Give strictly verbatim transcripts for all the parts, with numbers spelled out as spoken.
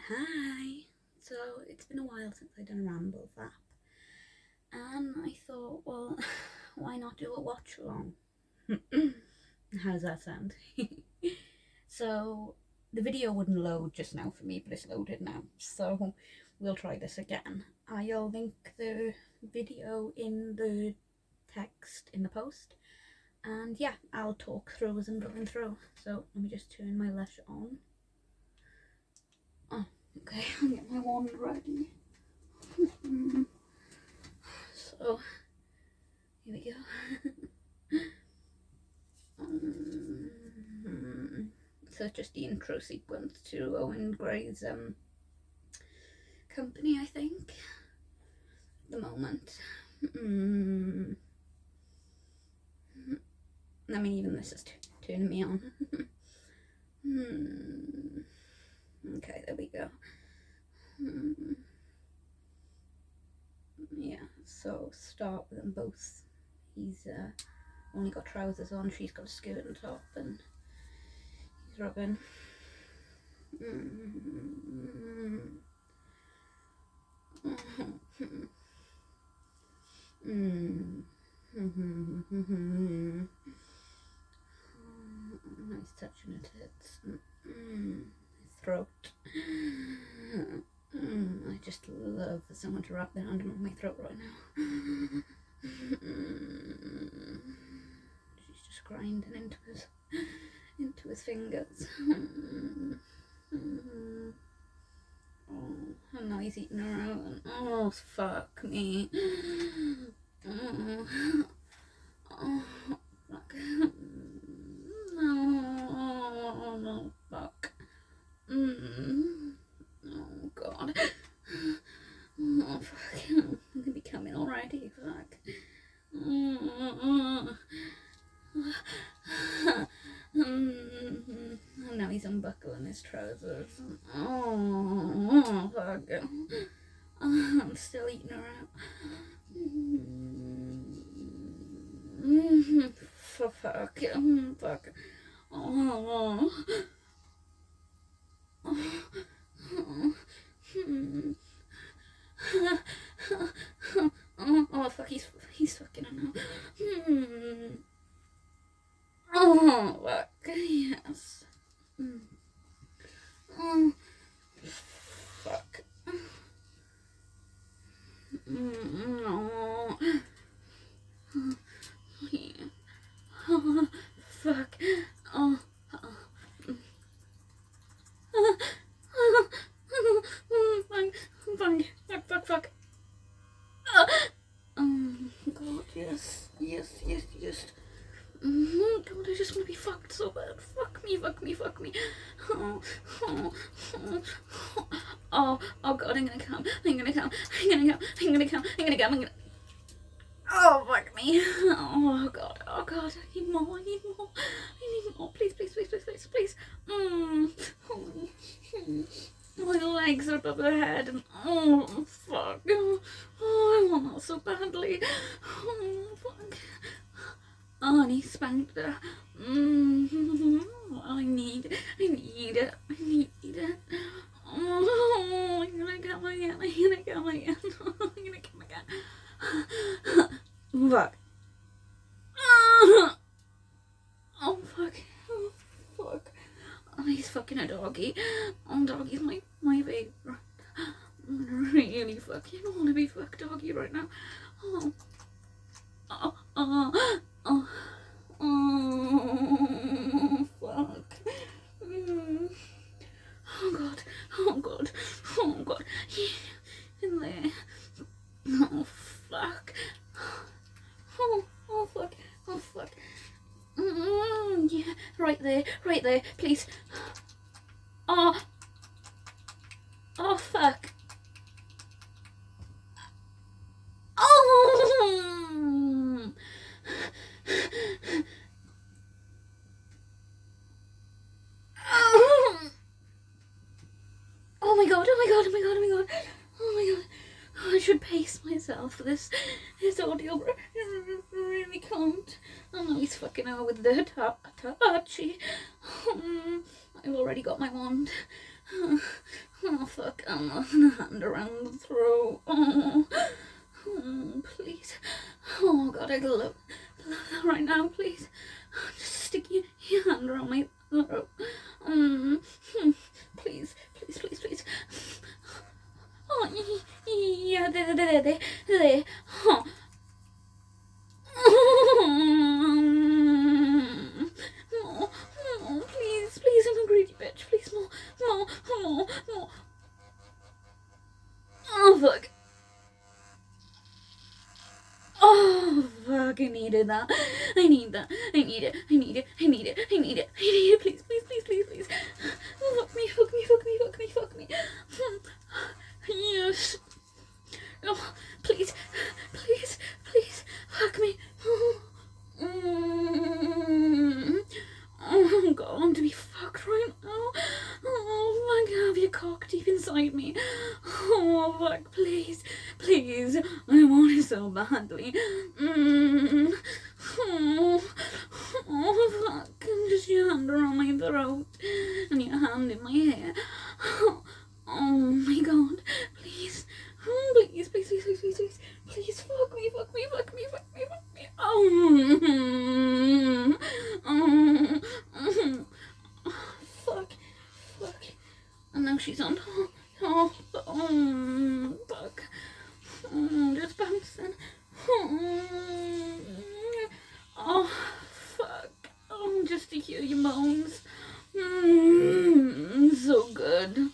Hi! So it's been a while since I've done a ramble app, and I thought, well, why not do a watch along? How does that sound? So the video wouldn't load just now for me, but it's loaded now, so we'll try this again. I'll link the video in the text in the post, and yeah, I'll talk through as I'm going through. So let me just turn my lash on. Oh, okay, I'll get my wand ready. So, here we go. um, so just the intro sequence to Owen Gray's um, company, I think, at the moment. Mm. I mean, even this is turning me on. mm. Okay, there we go. Mm. Yeah, so start with them both. He's uh, only got trousers on, she's got a skirt and top, and he's rubbing. Mm. Mm. Nice touching her tits. Mm. His throat. Mm. I just love for someone to wrap their hand around my throat right now. Mm. She's just grinding into his into his fingers. Mm. Mm. Oh, and now he's eating her out. And, oh, fuck me. Oh, oh fuck. No, no, fuck. Mm. Oh, God. Oh, fuck. I'm gonna be coming already. Fuck. Mm. Mm. Oh, now he's unbuckling his trousers. Oh, fuck. Oh, I'm still eating her out. Mm. For fuck. Mm, fuck. Oh. Oh. Oh, oh fuck, he's, he's fucking her now. Mm. Oh, fuck, yes. Mm. Oh, fuck. Mm, oh. Oh, yeah. Oh, fuck. Oh. Bang, bang, fuck, fuck, fuck. Oh, God, yes, yes, yes, yes. Mm-hmm. God, I just want to be fucked so bad. Fuck me, fuck me, fuck me. Oh, oh, oh, oh, oh God, I'm gonna come. I'm gonna come. I'm gonna come. I'm gonna come. I'm gonna come. I'm gonna. Oh, fuck me. Oh, God. Oh, God. I need more. I need more. I need more. Please, please, please, please, please, please. Mm. Oh. My legs are above her head and oh, fuck. Oh, I want that so badly. Oh, fuck. Oh, and he spanked her. Mm. I need, I need it. I need it. Oh, I'm gonna come again. I'm gonna come again. I'm gonna come again. Fuck. Oh, fuck. Oh, fuck. Oh, he's fucking a doggy. Oh, doggy's my, my favourite. I really fucking want to be fucked doggy right now. Oh. Oh, oh, oh, oh, fuck. Mm. Oh, God. Oh, God. Oh, God. In there. Oh, fuck. Oh, oh, fuck. Oh, fuck. Mm, yeah, right there, right there, please. Oh, oh, fuck. Oh, oh my God, oh my God, oh my God, oh my God, oh my God. Oh, I should pace myself for this, this audio, but I really can't. Oh no, he's fucking out with the Hitachi. I've already got my wand. Oh, fuck. I'm a hand around the throat. Oh, oh please. Oh God, I love, love that right now, please. Just stick your, your hand around my throat. Um, please, please, please, please. Oh, yeah, there, there, there, there. Oh. More, more, please, please, I'm a greedy bitch. Please, more, more, more, more. Oh, fuck. Oh, fuck, I needed that. I need that. I need it. I need it. I need it. I need it. I need it. Please, please, please, please, please. Fuck me, fuck me, fuck me, fuck me, fuck me. Yes. Oh, please, please, please, fuck me. Mm. Oh God, I want to be fucked right now. Oh, fuck, have your cock deep inside me. Oh, fuck, please, please. I want it so badly. Mm. Oh, oh, fuck. Just your hand around my throat and your hand in my hair. Oh, oh my God, please. Oh, please, please, please, please, please, please, please, fuck me, fuck me, fuck me, fuck me, fuck me. Oh, oh, oh, fuck, fuck. And now she's on top. Oh, oh, fuck. Oh, just bouncing. Oh, oh, fuck. Oh, just to hear your moans. Mm, so good.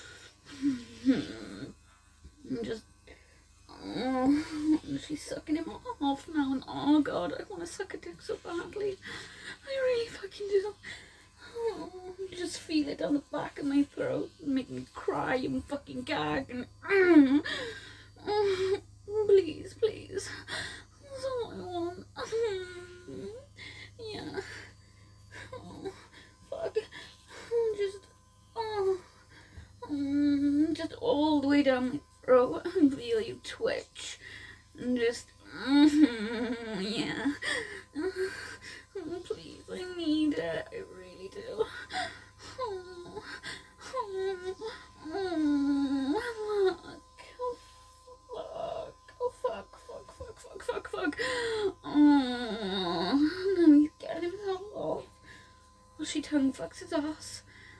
Just, oh, she's sucking him off now, and oh God, I want to suck a dick so badly. I really fucking do. Oh, just feel it down the back of my throat, and make me cry and fucking gag, and mm, oh, please, please, that's all I want. Mm, yeah. Oh, fuck. Just, oh, mm, just all the way down my throat and feel you twitch and just mm, yeah. Oh, please, I need it. I really do. Oh, oh, oh, fuck. Oh, fuck. Oh, fuck, fuck, fuck, fuck, fuck. Oh, now he's getting himself off. Well, she tongue fucks his ass.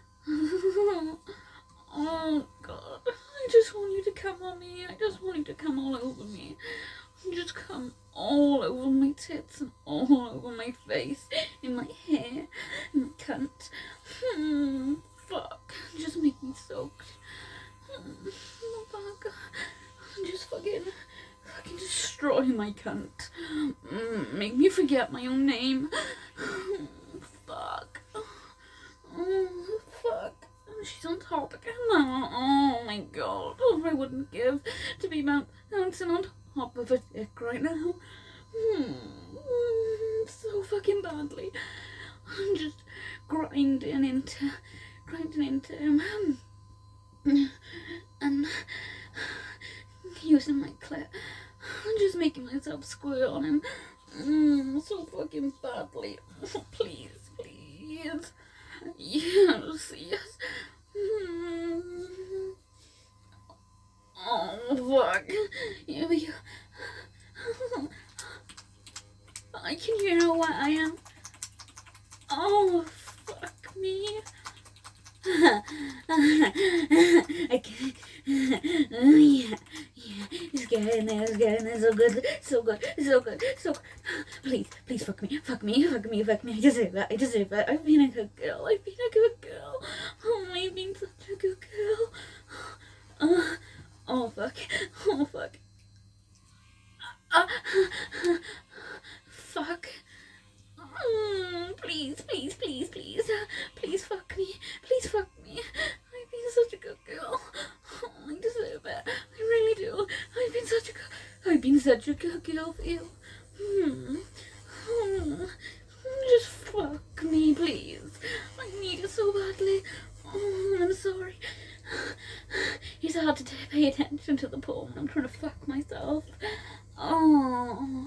Oh God, I just want you to come on me. I just want you to come all over me. Just come all over my tits and all over my face, in my hair, in my cunt. Hmm, fuck, just make me soaked. Hmm, oh, fuck, just fucking, fucking destroy my cunt. Mm, make me forget my own name. Fuck. Oh, fuck. She's on top again now. Oh my God. Oh, I wouldn't give to be bouncing on top of a dick right now. Hmm. So fucking badly. I'm just grinding into, grinding into him. And using my clit. I'm just making myself squirt on him. Mm, so fucking badly. Please, please. Yes, yes. Mm. Oh, fuck. Here we go. I can hear how wet I am. Oh, fuck me. I can. Oh, yeah. Yeah. It's getting there, it's getting there. So good, so good, so good, so good. Please, please fuck me, fuck me, fuck me, fuck me. I deserve it, I deserve it. I've been a good girl, I've been a good girl. Oh, I've been such a good girl. Uh, oh, fuck. Oh, fuck. Uh, uh, fuck. Mm, please, please, please, please. Please fuck me. Please fuck me. I've been such a good girl. Oh, I deserve it. I really do. I've been such a good, I've been such a good girl for you. Hmm. Hmm. Just fuck me, please. I need it so badly. Oh, I'm sorry. It's hard to pay attention to the porn. I'm trying to fuck myself. Oh.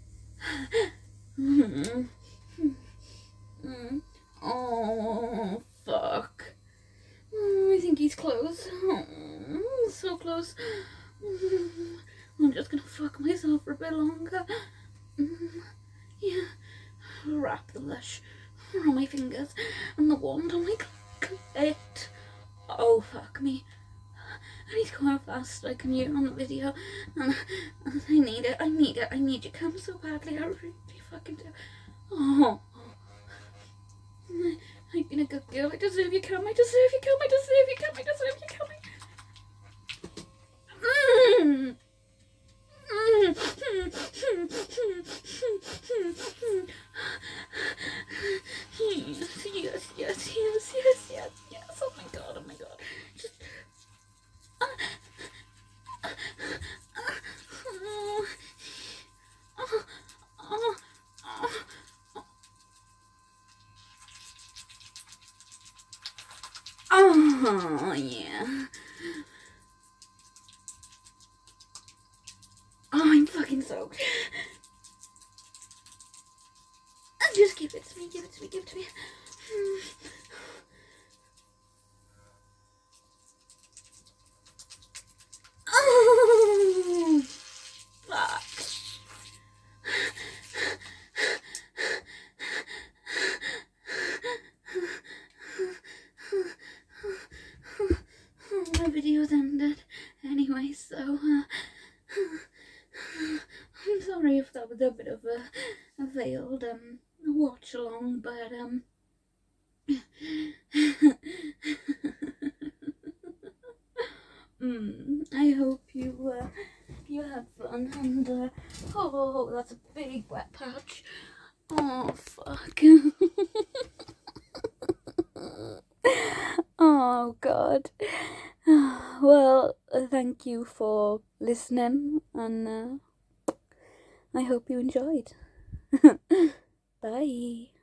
Hmm. Hmm. Oh, fuck. I think he's close. Oh. so close. Mm, I'm just gonna fuck myself for a bit longer. Mm, yeah. Wrap the blush around my fingers and the wand on my clit. Oh, fuck me. I need to go out fast like I'm you on the video. And, and I need it, I need it, I need you come so badly. I really fucking do. Oh. I've been a good girl. I deserve you come. I deserve you come. I deserve you come. I deserve you come. Mm. Yes, yes, yes, yes, yes, yes, yes. Oh my god, oh my god. Just. Uh, uh, uh, oh, oh, oh, oh. Oh, yeah. Oh, I'm fucking soaked. Just give it to me, give it to me, give it to me. Oh, fuck. My video's ended anyway, so uh, I'm sorry if that was a bit of a, a failed um watch along, but um mm, I hope you uh, you had fun, and uh, oh, that's a big wet patch. Oh fuck. Oh god. Well, uh, thank you for listening, and uh, I hope you enjoyed. Bye.